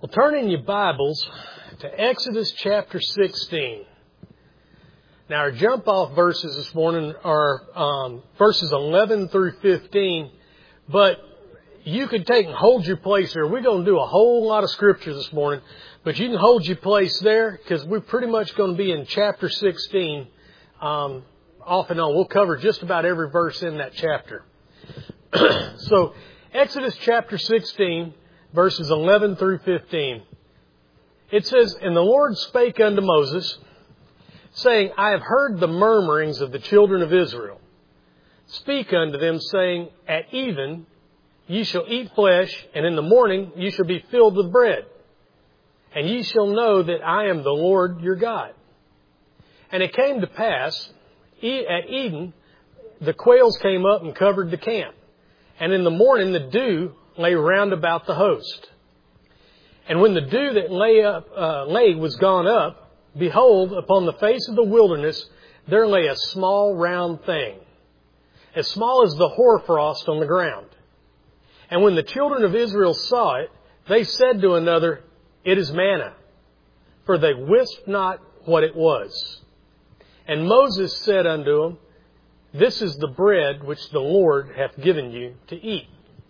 Well, turn in your Bibles to Exodus chapter 16. Now, our jump-off verses this morning are verses 11 through 15, but you could take and hold your place there. We're going to do a whole lot of scripture this morning, but you can hold your place there because we're pretty much going to be in chapter 16 off and on. We'll cover just about every verse in that chapter. So, Exodus chapter 16, verses 11 through 15. It says, "And the Lord spake unto Moses, saying, I have heard the murmurings of the children of Israel. Speak unto them, saying, At even ye shall eat flesh, and in the morning ye shall be filled with bread. And ye shall know that I am the Lord your God. And it came to pass, at even, the quails came up and covered the camp. And in the morning the dew lay round about the host. And when the dew that lay was gone up, behold, upon the face of the wilderness there lay a small round thing, as small as the hoarfrost on the ground. And when the children of Israel saw it, they said to another, It is manna, for they wist not what it was. And Moses said unto them, This is the bread which the Lord hath given you to eat.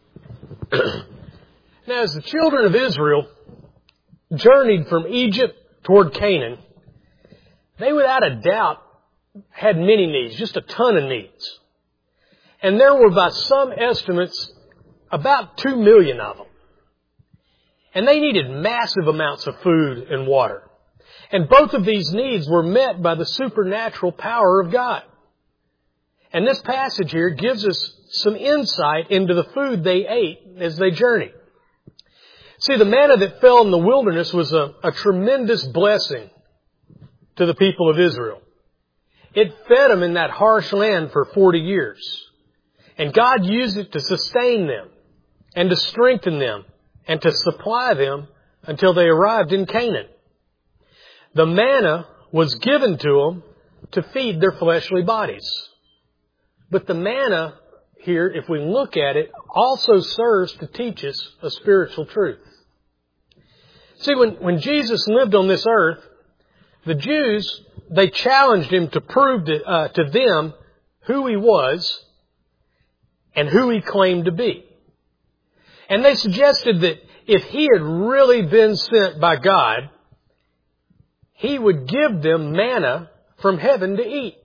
Now, as the children of Israel journeyed from Egypt toward Canaan, they without a doubt had many needs, just a ton of needs. And there were, by some estimates, about 2 million of them. And they needed massive amounts of food and water. And both of these needs were met by the supernatural power of God. And this passage here gives us some insight into the food they ate as they journeyed. See, the manna that fell in the wilderness was a tremendous blessing to the people of Israel. It fed them in that harsh land for 40 years. And God used it to sustain them and to strengthen them and to supply them until they arrived in Canaan. The manna was given to them to feed their fleshly bodies. But the manna here, if we look at it, also serves to teach us a spiritual truth. See, when Jesus lived on this earth, the Jews, they challenged Him to prove to them who He was and who He claimed to be. And they suggested that if He had really been sent by God, He would give them manna from heaven to eat.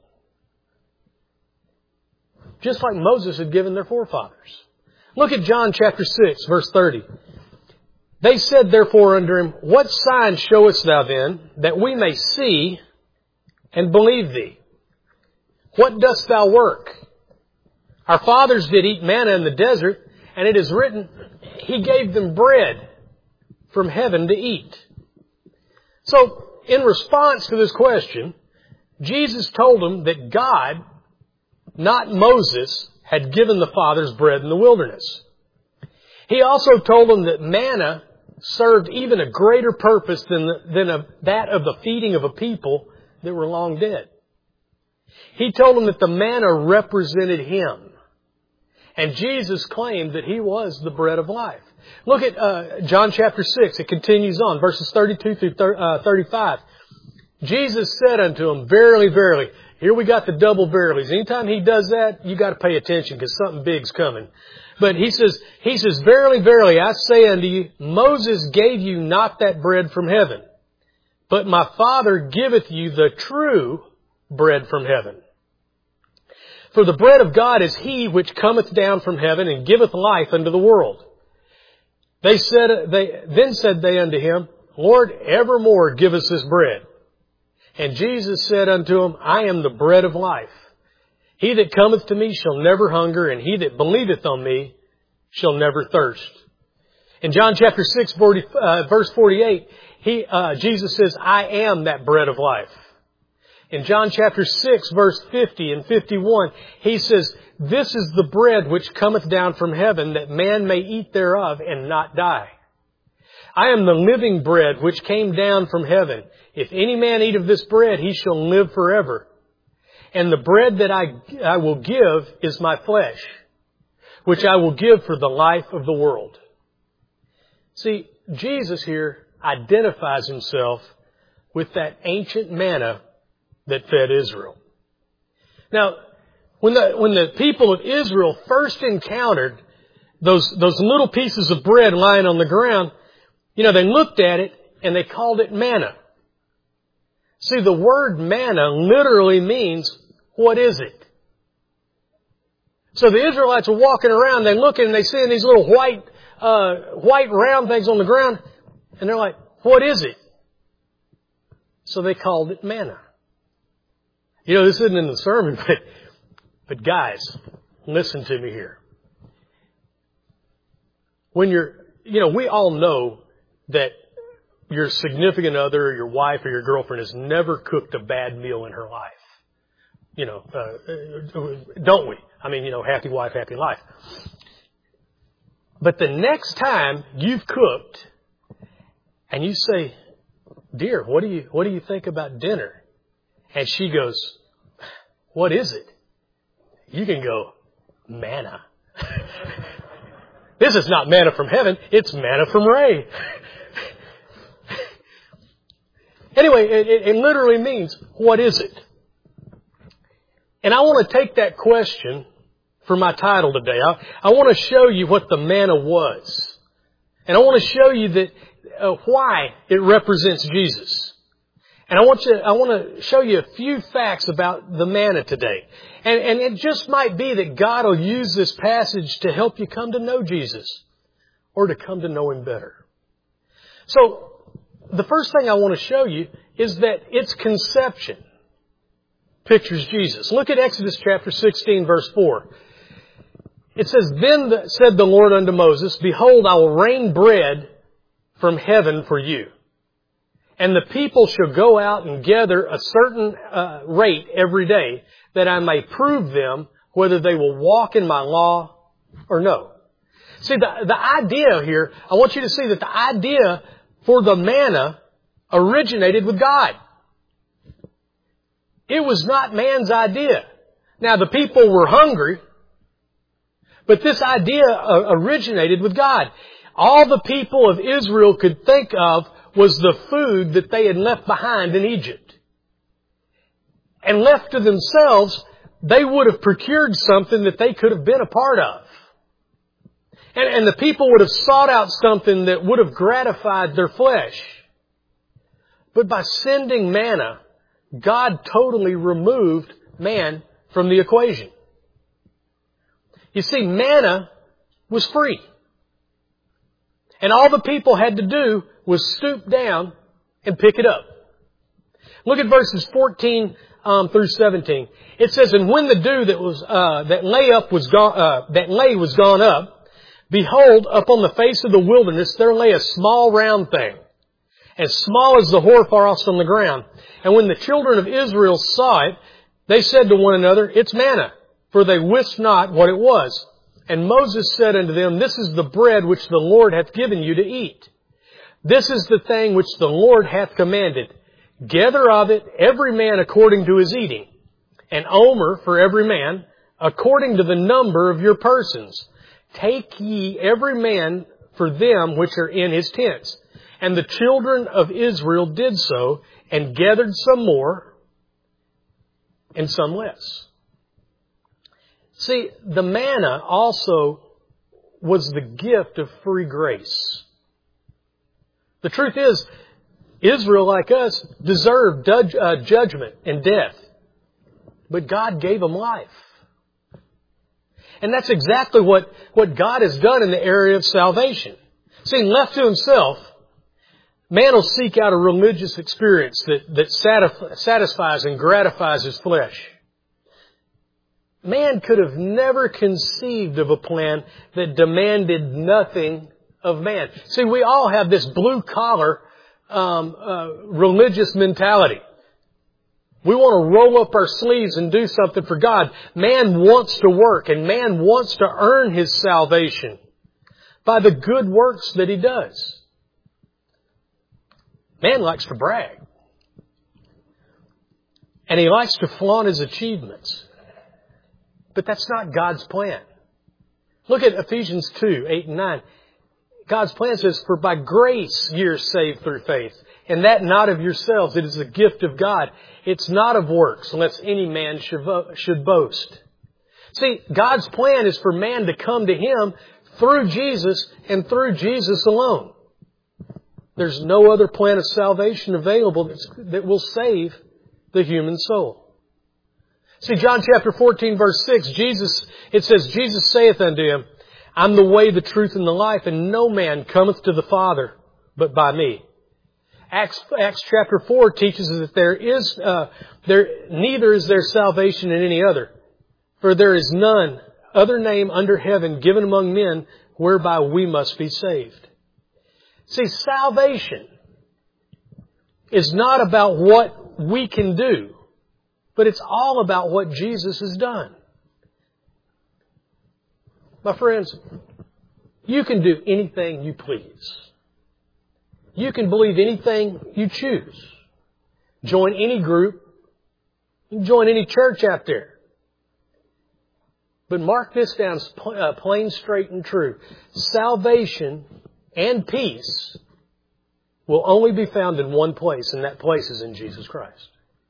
Just like Moses had given their forefathers. Look at John chapter 6, verse 30. They said therefore unto Him, What sign showest Thou then, that we may see and believe Thee? What dost Thou work? Our fathers did eat manna in the desert, and it is written, He gave them bread from heaven to eat. So, in response to this question, Jesus told them that God, not Moses, had given the fathers bread in the wilderness. He also told them that manna served even a greater purpose than that of the feeding of a people that were long dead. He told them that the manna represented Him. And Jesus claimed that He was the bread of life. Look at John chapter 6. It continues on, verses 32 through 35. Jesus said unto them, Verily, verily. Here we got the double verilies. Anytime He does that, you got to pay attention because something big's coming. But He says, Verily, verily, I say unto you, Moses gave you not that bread from heaven, but my Father giveth you the true bread from heaven. For the bread of God is He which cometh down from heaven and giveth life unto the world. Then said they unto Him, Lord, evermore give us this bread. And Jesus said unto him, I am the bread of life. He that cometh to me shall never hunger, and he that believeth on me shall never thirst. In John chapter 6, verse 48, Jesus says, I am that bread of life. In John chapter 6, verse 50 and 51, He says, This is the bread which cometh down from heaven, that man may eat thereof and not die. I am the living bread which came down from heaven. If any man eat of this bread, he shall live forever. And the bread that I will give is my flesh, which I will give for the life of the world. See, Jesus here identifies Himself with that ancient manna that fed Israel. Now, when the people of Israel first encountered those little pieces of bread lying on the ground, they looked at it and they called it manna. See, the word manna literally means, what is it? So the Israelites are walking around, they look and they see these little white round things on the ground, and they're like, what is it? So they called it manna. This isn't in the sermon, but guys, listen to me here. When we all know that your significant other or your wife or your girlfriend has never cooked a bad meal in her life. Don't we? Happy wife, happy life. But the next time you've cooked and you say, dear, what do you think about dinner? And she goes, what is it? You can go, manna. This is not manna from heaven, it's manna from Ray. Anyway, it literally means, what is it? And I want to take that question for my title today. I want to show you what the manna was. And I want to show you that why it represents Jesus. And I want to show you a few facts about the manna today. And it just might be that God will use this passage to help you come to know Jesus or to come to know Him better. So, the first thing I want to show you is that its conception pictures Jesus. Look at Exodus chapter 16, verse 4. It says, Then said the Lord unto Moses, Behold, I will rain bread from heaven for you. And the people shall go out and gather a certain rate every day, that I may prove them whether they will walk in my law or no. See, the idea here, I want you to see that the idea for the manna originated with God. It was not man's idea. Now, the people were hungry, but this idea originated with God. All the people of Israel could think of was the food that they had left behind in Egypt. And left to themselves, they would have procured something that they could have been a part of. And the people would have sought out something that would have gratified their flesh. But by sending manna, God totally removed man from the equation. You see, manna was free. And all the people had to do was stoop down and pick it up. Look at verses 14 through 17. It says, And when the dew that lay was gone up, behold, upon the face of the wilderness there lay a small round thing, as small as the hoarfrost on the ground. And when the children of Israel saw it, they said to one another, It's manna, for they wist not what it was. And Moses said unto them, This is the bread which the Lord hath given you to eat. This is the thing which the Lord hath commanded. Gather of it every man according to his eating, an omer for every man, according to the number of your persons. Take ye every man for them which are in his tents. And the children of Israel did so, and gathered some more, and some less. See, the manna also was the gift of free grace. The truth is, Israel, like us, deserved judgment and death. But God gave them life. And that's exactly what God has done in the area of salvation. See, left to himself, man will seek out a religious experience that satisfies and gratifies his flesh. Man could have never conceived of a plan that demanded nothing of man. See, we all have this blue-collar religious mentality. We want to roll up our sleeves and do something for God. Man wants to work, and man wants to earn his salvation by the good works that he does. Man likes to brag. And he likes to flaunt his achievements. But that's not God's plan. Look at Ephesians 2, 8 and 9. God's plan says, for by grace ye are saved through faith, and that not of yourselves. It is a gift of God. It's not of works, unless any man should boast. See, God's plan is for man to come to Him through Jesus and through Jesus alone. There's no other plan of salvation available that will save the human soul. See, John chapter 14, verse 6, it says, Jesus saith unto him, I'm the way, the truth, and the life, and no man cometh to the Father but by me. Acts chapter 4 teaches us that neither is there salvation in any other. For there is none other name under heaven given among men whereby we must be saved. See, salvation is not about what we can do, but it's all about what Jesus has done. My friends, you can do anything you please. You can believe anything you choose. Join any group. You can join any church out there. But mark this down plain, straight, and true. Salvation and peace will only be found in one place, and that place is in Jesus Christ.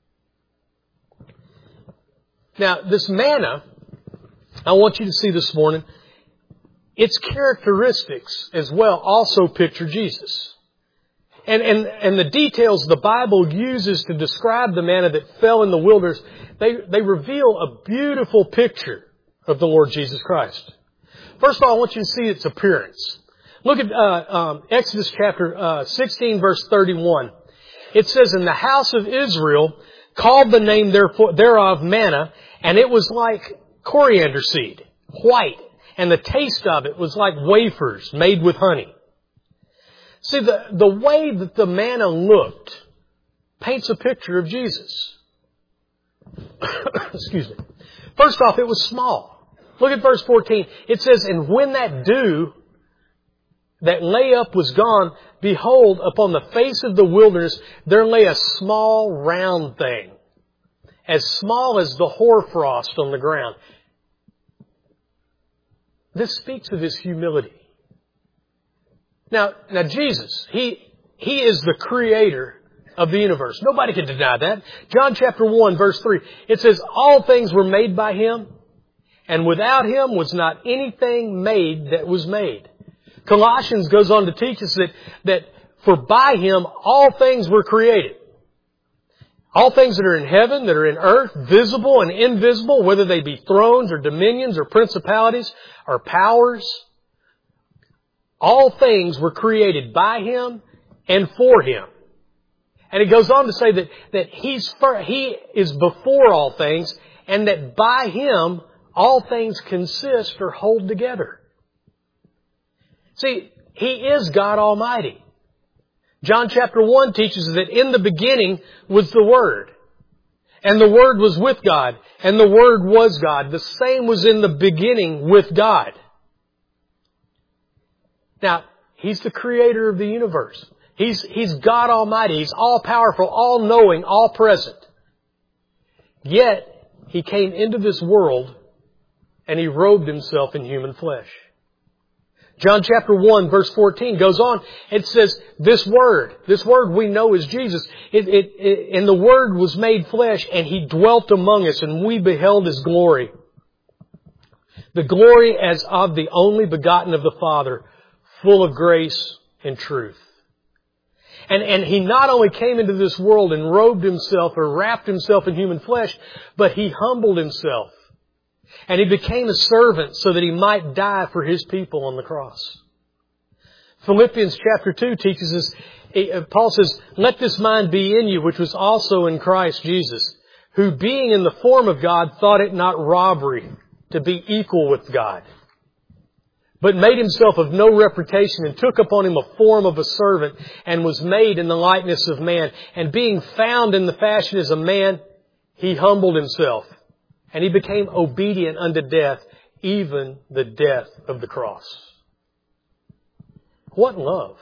Now, this manna, I want you to see this morning, its characteristics as well also picture Jesus. And the details the Bible uses to describe the manna that fell in the wilderness, they reveal a beautiful picture of the Lord Jesus Christ. First of all, I want you to see its appearance. Look at Exodus chapter 16, verse 31. It says, And the house of Israel called the name thereof manna, and it was like coriander seed, white, and the taste of it was like wafers made with honey. See, the way that the manna looked paints a picture of Jesus. Excuse me. First off, it was small. Look at verse 14. It says, And when that dew that lay up was gone, behold, upon the face of the wilderness there lay a small round thing, as small as the hoarfrost on the ground. This speaks of His humility. Now Jesus, He is the creator of the universe. Nobody can deny that. John chapter 1, verse 3, it says, All things were made by Him, and without Him was not anything made that was made. Colossians goes on to teach us that for by Him all things were created. All things that are in heaven, that are in earth, visible and invisible, whether they be thrones or dominions or principalities or powers, all things were created by Him and for Him. And it goes on to say that He is before all things, and that by Him all things consist or hold together. See, He is God Almighty. John chapter 1 teaches us that in the beginning was the Word. And the Word was with God. And the Word was God. The same was in the beginning with God. Now, He's the creator of the universe. He's God Almighty. He's all-powerful, all-knowing, all-present. Yet, He came into this world and He robed Himself in human flesh. John chapter 1 verse 14 goes on. It says, this word we know is Jesus. And the Word was made flesh, and He dwelt among us, and we beheld His glory. The glory as of the only begotten of the Father, full of grace and truth. And He not only came into this world and robed Himself or wrapped Himself in human flesh, but He humbled Himself. And He became a servant so that He might die for His people on the cross. Philippians chapter 2 teaches us, Paul says, Let this mind be in you, which was also in Christ Jesus, who being in the form of God, thought it not robbery to be equal with God, but made Himself of no reputation, and took upon Him a form of a servant, and was made in the likeness of man. And being found in the fashion as a man, He humbled Himself. And He became obedient unto death, even the death of the cross. What love!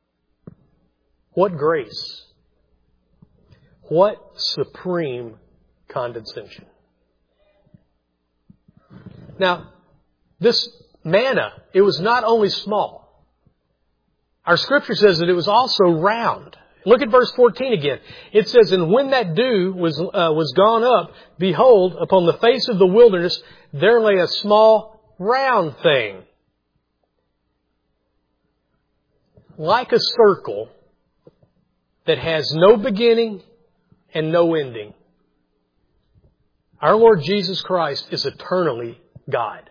What grace! What supreme condescension! Now, this manna, it was not only small, Our Scripture says that it was also round. Look at verse 14 again. It says, and when that dew was gone up, behold, upon the face of the wilderness, there lay a small round thing, like a circle that has no beginning and no ending. Our Lord Jesus Christ is eternally God.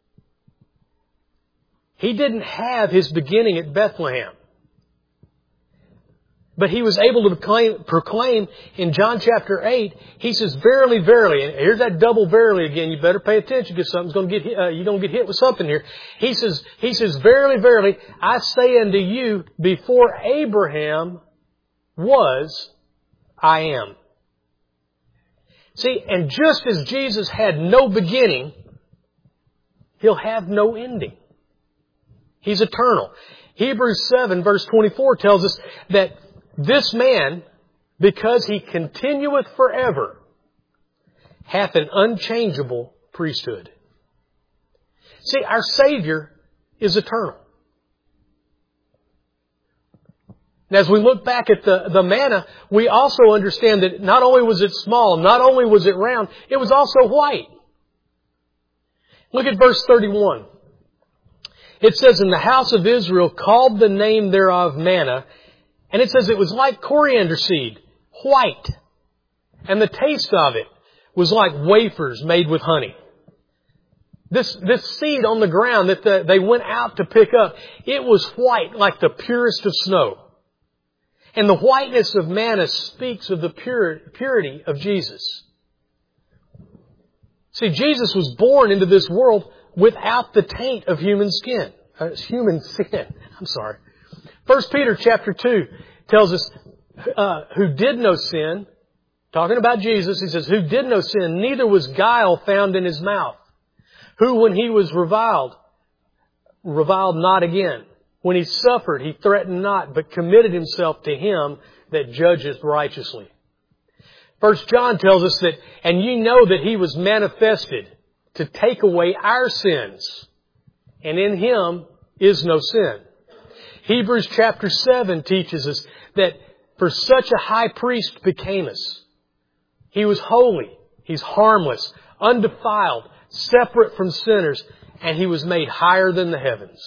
He didn't have His beginning at Bethlehem. But He was able to proclaim in John chapter 8, He says, verily, verily, and here's that double verily again. You better pay attention because something's going to get hit, you're going to get hit with something here. He says, verily, verily, I say unto you, before Abraham was, I am. See, and just as Jesus had no beginning, He'll have no ending. He's eternal. Hebrews 7 verse 24 tells us that this man, because He continueth forever, hath an unchangeable priesthood. See, our Savior is eternal. And as we look back at the manna, we also understand that not only was it small, not only was it round, it was also white. Look at verse 31. It says, and the house of Israel called the name thereof manna, and it says it was like coriander seed, white. And the taste of it was like wafers made with honey. This seed on the ground that they went out to pick up, it was white like the purest of snow. And the whiteness of manna speaks of the purity of Jesus. See, Jesus was born into this world without the taint of human sin. 1 Peter chapter 2 tells us, who did no sin, talking about Jesus, he says, who did no sin, neither was guile found in His mouth. Who, when He was reviled not again. When He suffered, He threatened not, but committed Himself to Him that judgeth righteously. 1 John tells us that, and ye know that He was manifested to take away our sins, and in Him is no sin. Hebrews chapter 7 teaches us that for such a high priest became us. He was holy, He's harmless, undefiled, separate from sinners, and He was made higher than the heavens.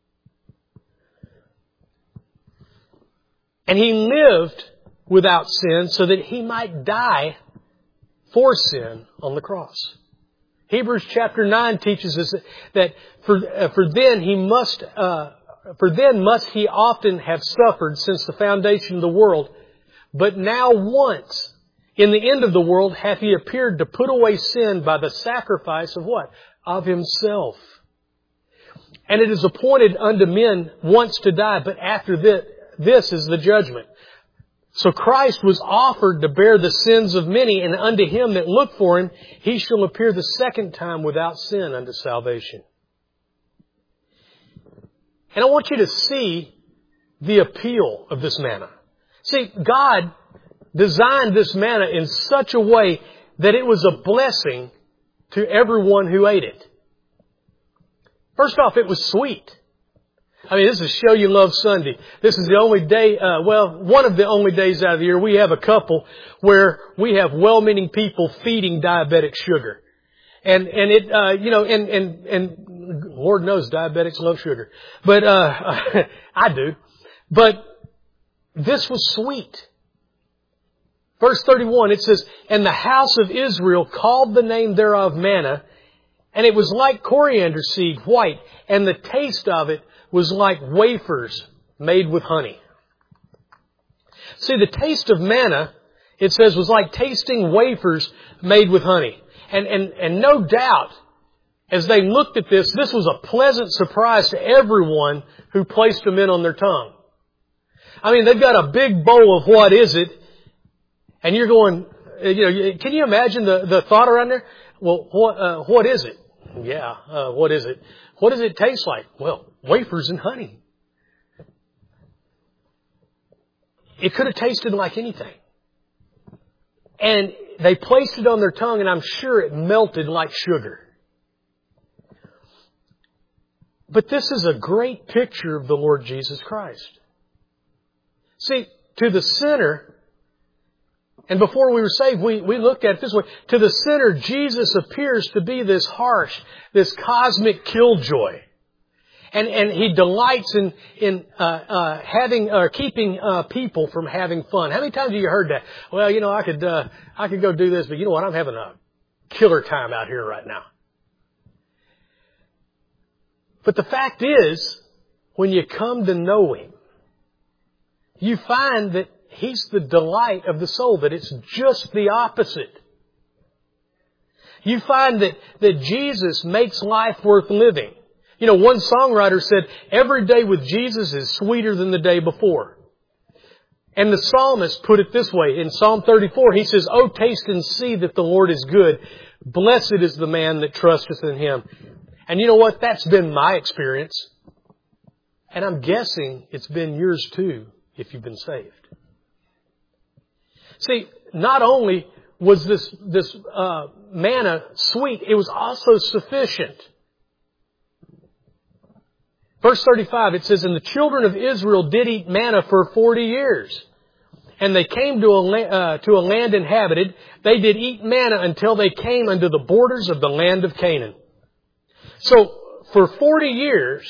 And He lived without sin so that He might die for sin on the cross. Hebrews chapter 9 teaches us that for then must He often have suffered since the foundation of the world. But now once, in the end of the world, hath He appeared to put away sin by the sacrifice of what? Of Himself. And it is appointed unto men once to die, but after this is the judgment. So Christ was offered to bear the sins of many, and unto him that look for Him, He shall appear the second time without sin unto salvation. And I want you to see the appeal of this manna. See, God designed this manna in such a way that it was a blessing to everyone who ate it. First off, it was sweet. I mean, this is Show You Love Sunday. This is the only day, one of the only days out of the year we have a couple where we have well-meaning people feeding diabetic sugar. And Lord knows diabetics love sugar. But, I do. But this was sweet. Verse 31, it says, and the house of Israel called the name thereof manna, and it was like coriander seed, white, and the taste of it was like wafers made with honey. See, the taste of manna, it says, was like tasting wafers made with honey. And no doubt, as they looked at this was a pleasant surprise to everyone who placed them in on their tongue. I mean, they've got a big bowl of what is it, and you're going, can you imagine the thought around there? Well, what is it? Yeah, what is it? What does it taste like? Well, wafers and honey. It could have tasted like anything. And they placed it on their tongue, and I'm sure it melted like sugar. But this is a great picture of the Lord Jesus Christ. See, to the sinner, and before we were saved, we looked at it this way. To the sinner, Jesus appears to be this harsh, this cosmic killjoy. And He delights in keeping people from having fun. How many times have you heard that? Well, I could go do this, but you know what? I'm having a killer time out here right now. But the fact is, when you come to know Him, you find that He's the delight of the soul, that it's just the opposite. You find that Jesus makes life worth living. One songwriter said, every day with Jesus is sweeter than the day before. And the psalmist put it this way. In Psalm 34, he says, "Oh, taste and see that the Lord is good. Blessed is the man that trusteth in Him." And you know what? That's been my experience. And I'm guessing it's been yours too, if you've been saved. See, not only was this manna sweet, it was also sufficient. Verse 35, it says, "And the children of Israel did eat manna for 40 years. And they came to a land inhabited. They did eat manna until they came unto the borders of the land of Canaan." So, for 40 years,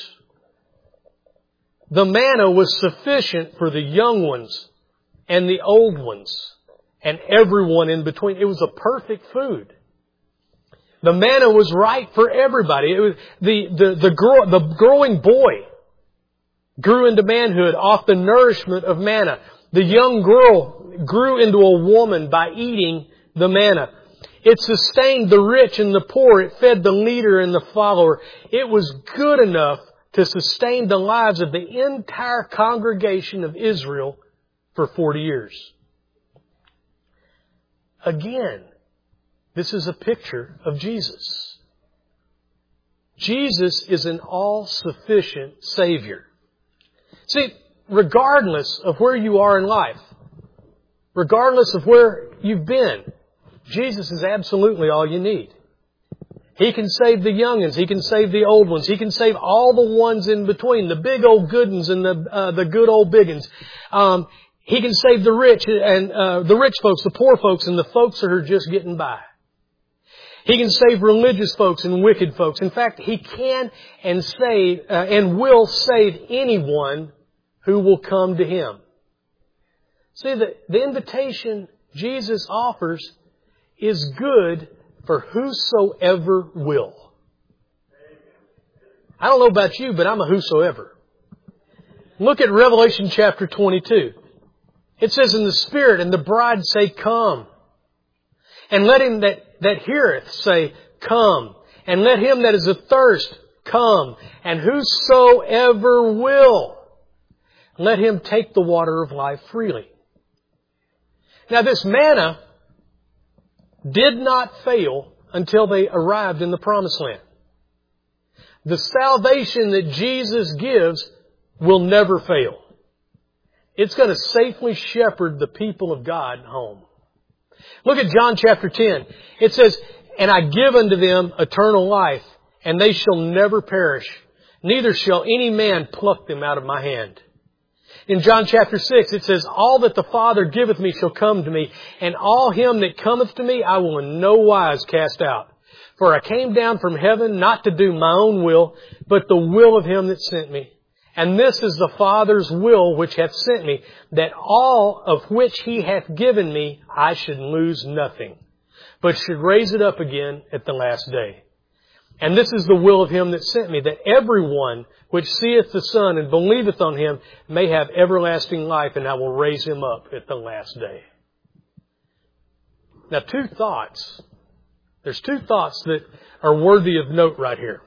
the manna was sufficient for the young ones and the old ones and everyone in between. It was a perfect food. The manna was right for everybody. It was the growing boy grew into manhood off the nourishment of manna. The young girl grew into a woman by eating the manna. It sustained the rich and the poor. It fed the leader and the follower. It was good enough to sustain the lives of the entire congregation of Israel for 40 years. Again, this is a picture of Jesus. Jesus is an all-sufficient Savior. See, regardless of where you are in life, regardless of where you've been, Jesus is absolutely all you need. He can save the young'uns. He can save the old ones. He can save all the ones in between, the big old good ones and the good old big ones. He can save the rich and the rich folks, the poor folks, and the folks that are just getting by. He can save religious folks and wicked folks. In fact, He can and save and will save anyone who will come to Him. See, the invitation Jesus offers is good for whosoever will. I don't know about you, but I'm a whosoever. Look at Revelation chapter 22. It says, "And the Spirit and the bride say, Come. And let him that heareth say, Come. And let him that is athirst come. And whosoever will, let him take the water of life freely." Now this manna did not fail until they arrived in the Promised Land. The salvation that Jesus gives will never fail. It's going to safely shepherd the people of God home. Look at John chapter 10. It says, "And I give unto them eternal life, and they shall never perish, neither shall any man pluck them out of my hand." In John chapter 6, it says, "All that the Father giveth me shall come to me, and all him that cometh to me I will in no wise cast out. For I came down from heaven not to do my own will, but the will of Him that sent me. And this is the Father's will which hath sent me, that all of which He hath given me I should lose nothing, but should raise it up again at the last day. And this is the will of Him that sent me, that everyone which seeth the Son and believeth on Him may have everlasting life, and I will raise him up at the last day." Now, two thoughts. There's two thoughts that are worthy of note right here.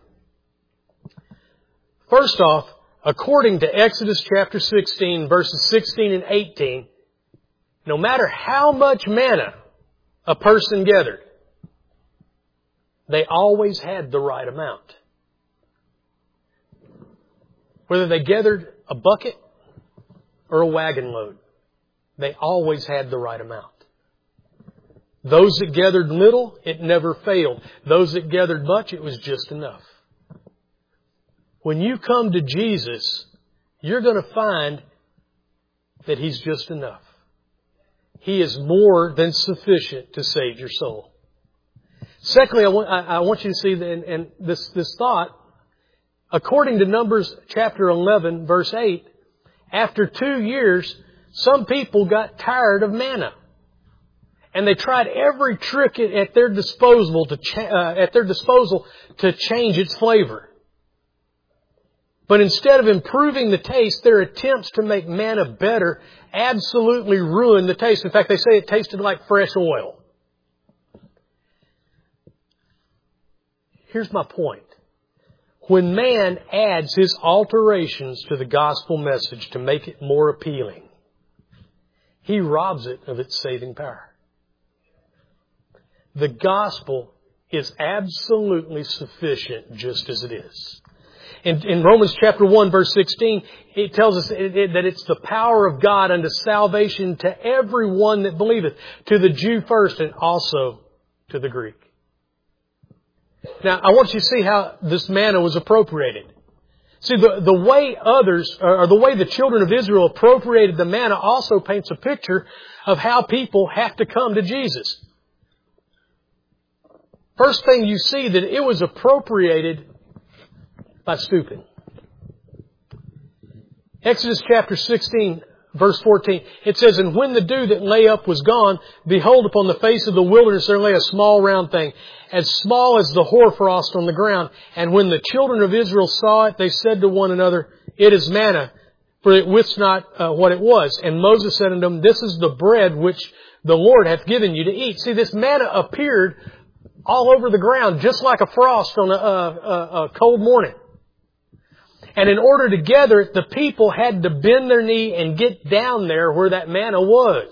First off, according to Exodus chapter 16, verses 16 and 18, no matter how much manna a person gathered, they always had the right amount. Whether they gathered a bucket or a wagon load, they always had the right amount. Those that gathered little, it never failed. Those that gathered much, it was just enough. When you come to Jesus, you're going to find that He's just enough. He is more than sufficient to save your soul. Secondly, I want you to see this thought. According to Numbers chapter 11, verse 8, after 2 years, some people got tired of manna. And they tried every trick at their disposal to change its flavor. But instead of improving the taste, their attempts to make manna better absolutely ruined the taste. In fact, they say it tasted like fresh oil. Here's my point. When man adds his alterations to the gospel message to make it more appealing, he robs it of its saving power. The gospel is absolutely sufficient just as it is. In Romans chapter 1 verse 16, it tells us that it's the power of God unto salvation to everyone that believeth, to the Jew first and also to the Greek. Now, I want you to see how this manna was appropriated. See, the way the way the children of Israel appropriated the manna also paints a picture of how people have to come to Jesus. First thing you see that it was appropriated by stooping. Exodus chapter 16, verse 14, it says, And when the dew that lay up was gone, behold, upon the face of the wilderness there lay a small round thing, as small as the hoarfrost on the ground. And when the children of Israel saw it, they said to one another, It is manna, for it wist not what it was. And Moses said unto them, This is the bread which the Lord hath given you to eat. See, this manna appeared all over the ground, just like a frost on a cold morning. And in order to gather it, the people had to bend their knee and get down there where that manna was.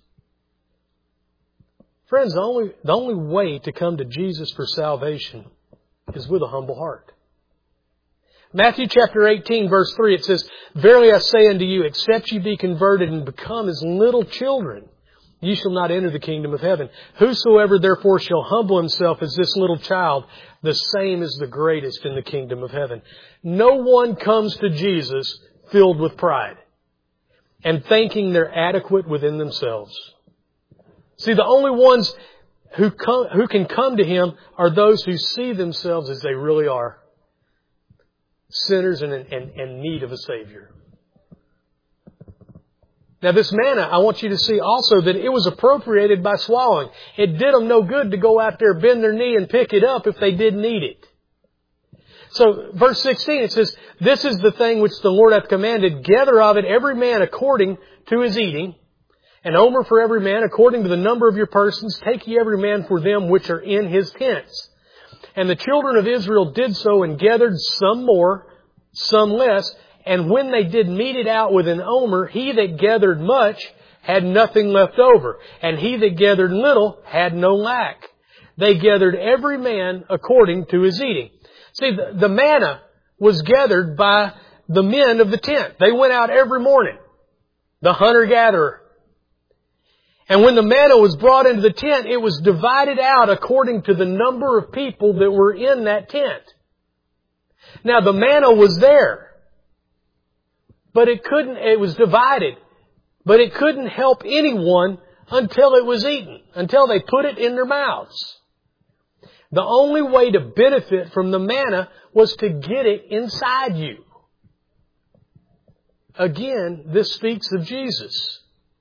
Friends, the only way to come to Jesus for salvation is with a humble heart. Matthew chapter 18, verse 3, it says, Verily I say unto you, except ye be converted and become as little children, ye shall not enter the kingdom of heaven. Whosoever therefore shall humble himself as this little child, the same is the greatest in the kingdom of heaven. No one comes to Jesus filled with pride and thinking they're adequate within themselves. See, the only ones who can come to Him are those who see themselves as they really are. Sinners in need of a Savior. Now this manna, I want you to see also that it was appropriated by swallowing. It did them no good to go out there, bend their knee and pick it up if they didn't eat it. So verse 16, it says, This is the thing which the Lord hath commanded, gather of it every man according to his eating, an omer for every man according to the number of your persons, take ye every man for them which are in his tents. And the children of Israel did so and gathered some more, some less. And when they did mete it out with an omer, he that gathered much had nothing left over, and he that gathered little had no lack. They gathered every man according to his eating. See, the manna was gathered by the men of the tent. They went out every morning, the hunter-gatherer. And when the manna was brought into the tent, it was divided out according to the number of people that were in that tent. Now, the manna was there. But it was divided. But it couldn't help anyone until it was eaten, until they put it in their mouths. The only way to benefit from the manna was to get it inside you. Again, this speaks of Jesus.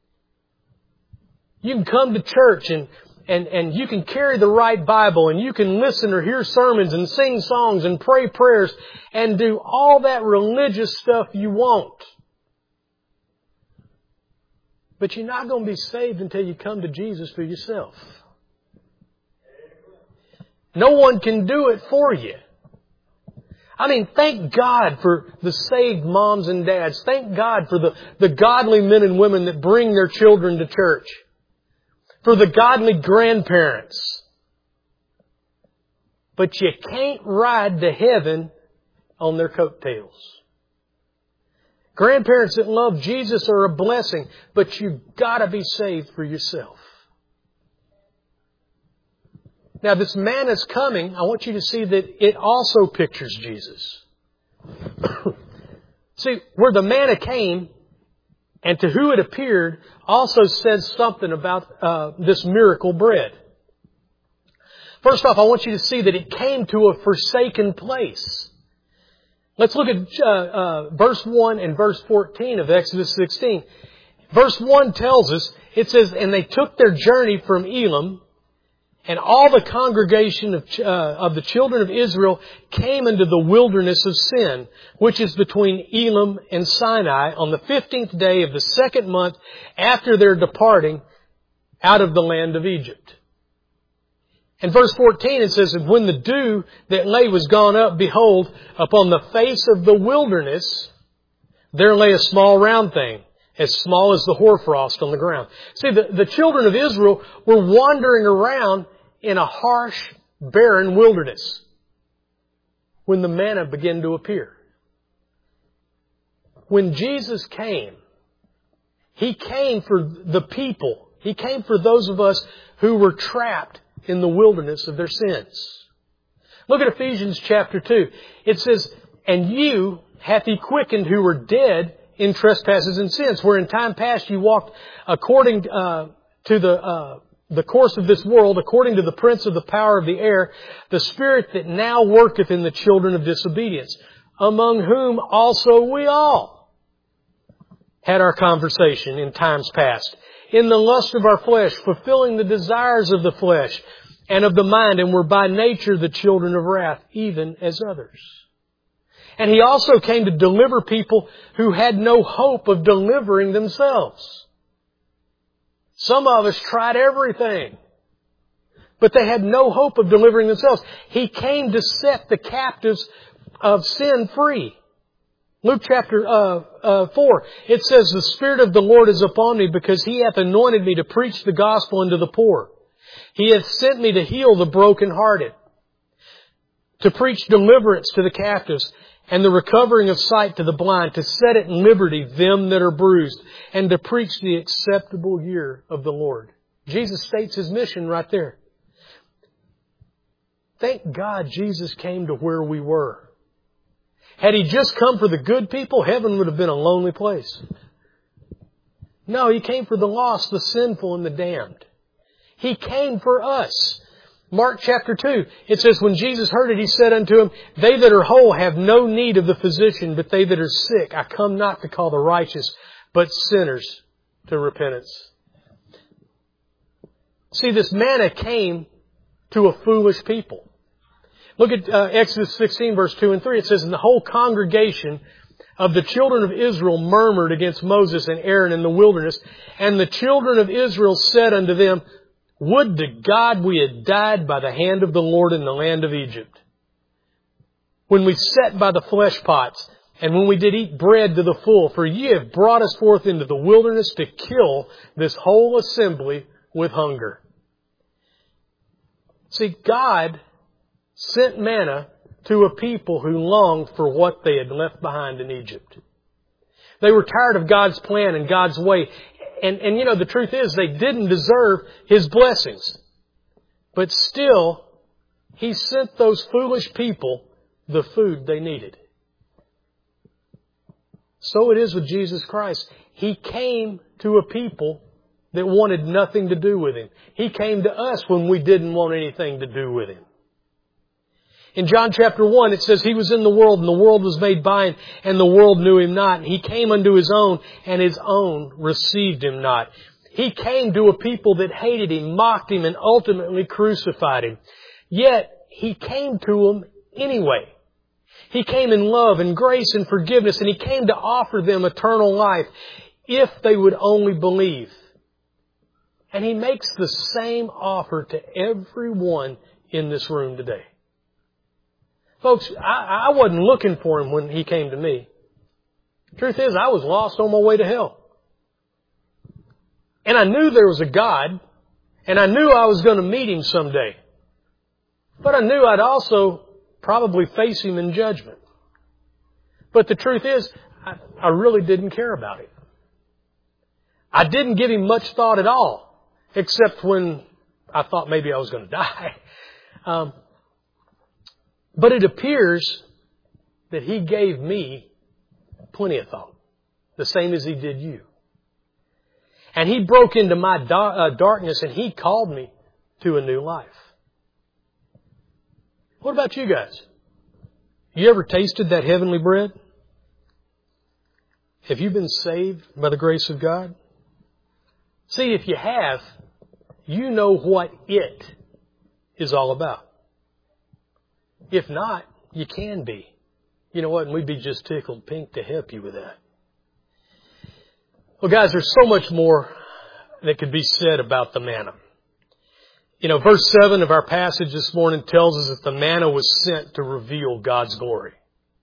You can come to church and you can carry the right Bible and you can listen or hear sermons and sing songs and pray prayers and do all that religious stuff you want. But you're not going to be saved until you come to Jesus for yourself. No one can do it for you. I mean, thank God for the saved moms and dads. Thank God for the godly men and women that bring their children to church. For the godly grandparents. But you can't ride to heaven on their coattails. Grandparents that love Jesus are a blessing, but you've got to be saved for yourself. Now this manna's coming, I want you to see that it also pictures Jesus. See, where the manna came and to who it appeared also says something about this miracle bread. First off, I want you to see that it came to a forsaken place. Let's look at verse 1 and verse 14 of Exodus 16. Verse 1 tells us, it says, "And they took their journey from Elim, and all the congregation of the children of Israel came into the wilderness of Sin, which is between Elim and Sinai, on the 15th day of the second month after their departing out of the land of Egypt." In verse 14 it says, "And when the dew that lay was gone up, behold, upon the face of the wilderness there lay a small round thing, as small as the hoarfrost on the ground." See, the children of Israel were wandering around in a harsh, barren wilderness when the manna began to appear. When Jesus came, He came for the people. He came for those of us who were trapped in the wilderness of their sins. Look at Ephesians chapter 2. It says, "And you hath He quickened who were dead in trespasses and sins, where in time past you walked according to the course of this world, according to the prince of the power of the air, the spirit that now worketh in the children of disobedience, among whom also we all had our conversation in times past, in the lust of our flesh, fulfilling the desires of the flesh and of the mind, and were by nature the children of wrath, even as others." And He also came to deliver people who had no hope of delivering themselves. Some of us tried everything, but they had no hope of delivering themselves. He came to set the captives of sin free. Luke chapter 4, it says, "The Spirit of the Lord is upon me, because He hath anointed me to preach the gospel unto the poor. He hath sent me to heal the brokenhearted, to preach deliverance to the captives, and the recovering of sight to the blind, to set at liberty them that are bruised, and to preach the acceptable year of the Lord." Jesus states His mission right there. Thank God Jesus came to where we were. Had He just come for the good people, heaven would have been a lonely place. No, He came for the lost, the sinful, and the damned. He came for us. Mark chapter 2, it says, "When Jesus heard it, He said unto them, They that are whole have no need of the physician, but they that are sick. I come not to call the righteous, but sinners to repentance." See, this manna came to a foolish people. Look at Exodus 16, verse 2 and 3. It says, "And the whole congregation of the children of Israel murmured against Moses and Aaron in the wilderness. And the children of Israel said unto them, Would to God we had died by the hand of the Lord in the land of Egypt, when we sat by the flesh pots, and when we did eat bread to the full. For ye have brought us forth into the wilderness to kill this whole assembly with hunger." See, God sent manna to a people who longed for what they had left behind in Egypt. They were tired of God's plan and God's way. And you know, the truth is they didn't deserve His blessings. But still, He sent those foolish people the food they needed. So it is with Jesus Christ. He came to a people that wanted nothing to do with Him. He came to us when we didn't want anything to do with Him. In John chapter 1, it says, "He was in the world, and the world was made by Him, and the world knew Him not. And He came unto His own, and His own received Him not." He came to a people that hated Him, mocked Him, and ultimately crucified Him. Yet, He came to them anyway. He came in love and grace and forgiveness, and He came to offer them eternal life if they would only believe. And He makes the same offer to everyone in this room today. Folks, I wasn't looking for Him when He came to me. Truth is, I was lost on my way to hell. And I knew there was a God, and I knew I was going to meet Him someday. But I knew I'd also probably face Him in judgment. But the truth is, I really didn't care about Him. I didn't give Him much thought at all, except when I thought maybe I was going to die. But it appears that He gave me plenty of thought, the same as He did you. And He broke into my darkness and He called me to a new life. What about you guys? You ever tasted that heavenly bread? Have you been saved by the grace of God? See, if you have, you know what it is all about. If not, you can be. You know what? And we'd be just tickled pink to help you with that. Well, guys, there's so much more that could be said about the manna. You know, verse 7 of our passage this morning tells us that the manna was sent to reveal God's glory.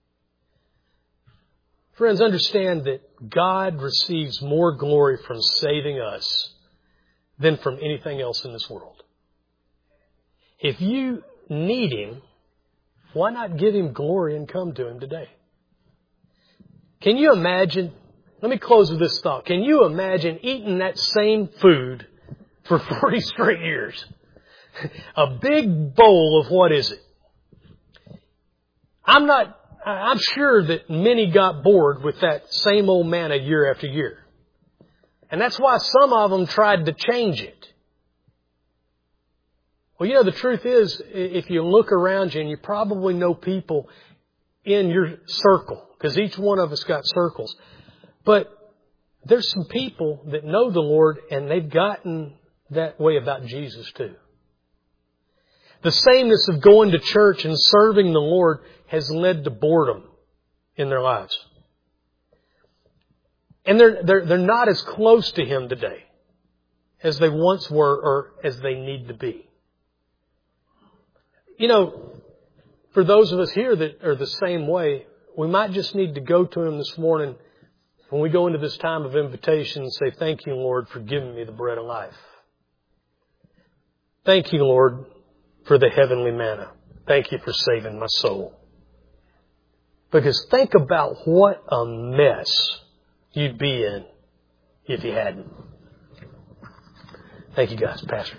Friends, understand that God receives more glory from saving us than from anything else in this world. If you need Him, why not give Him glory and come to Him today? Can you imagine, let me close with this thought. Can you imagine eating that same food for 40 straight years? A big bowl of what is it? I'm sure that many got bored with that same old manna year after year. And that's why some of them tried to change it. Well, you know, the truth is, if you look around you, and you probably know people in your circle, because each one of us got circles. But there's some people that know the Lord, and they've gotten that way about Jesus too. The sameness of going to church and serving the Lord has led to boredom in their lives. And they're not as close to Him today as they once were or as they need to be. You know, for those of us here that are the same way, we might just need to go to Him this morning when we go into this time of invitation and say, thank you, Lord, for giving me the bread of life. Thank you, Lord, for the heavenly manna. Thank you for saving my soul. Because think about what a mess you'd be in if you hadn't. Thank you guys, Pastor.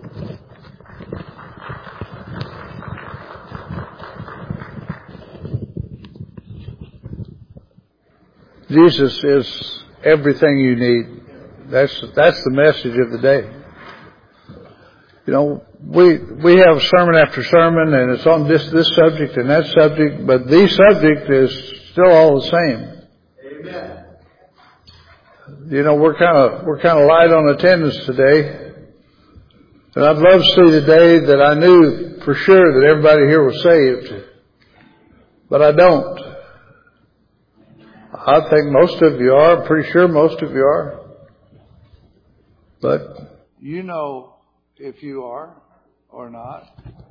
Jesus is everything you need. That's the message of the day. You know, we have sermon after sermon, and it's on this subject and that subject, but the subject is still all the same. Amen. You know, we're kind of light on attendance today, and I'd love to see today that I knew for sure that everybody here was saved, but I don't. I think most of you are. I'm pretty sure most of you are. But you know if you are or not.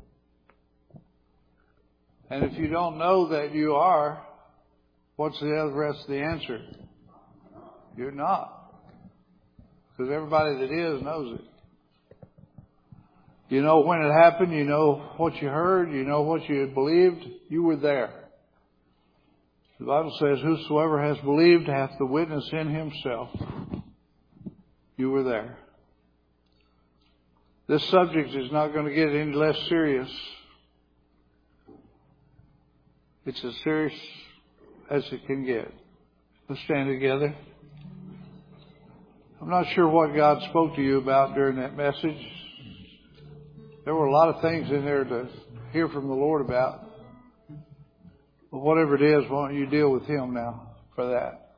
And if you don't know that you are, what's the rest of the answer? You're not. Because everybody that is knows it. You know when it happened. You know what you heard. You know what you believed. You were there. The Bible says, whosoever has believed hath the witness in himself. You were there. This subject is not going to get any less serious. It's as serious as it can get. Let's stand together. I'm not sure what God spoke to you about during that message. There were a lot of things in there to hear from the Lord about. But whatever it is, why don't you deal with Him now for that?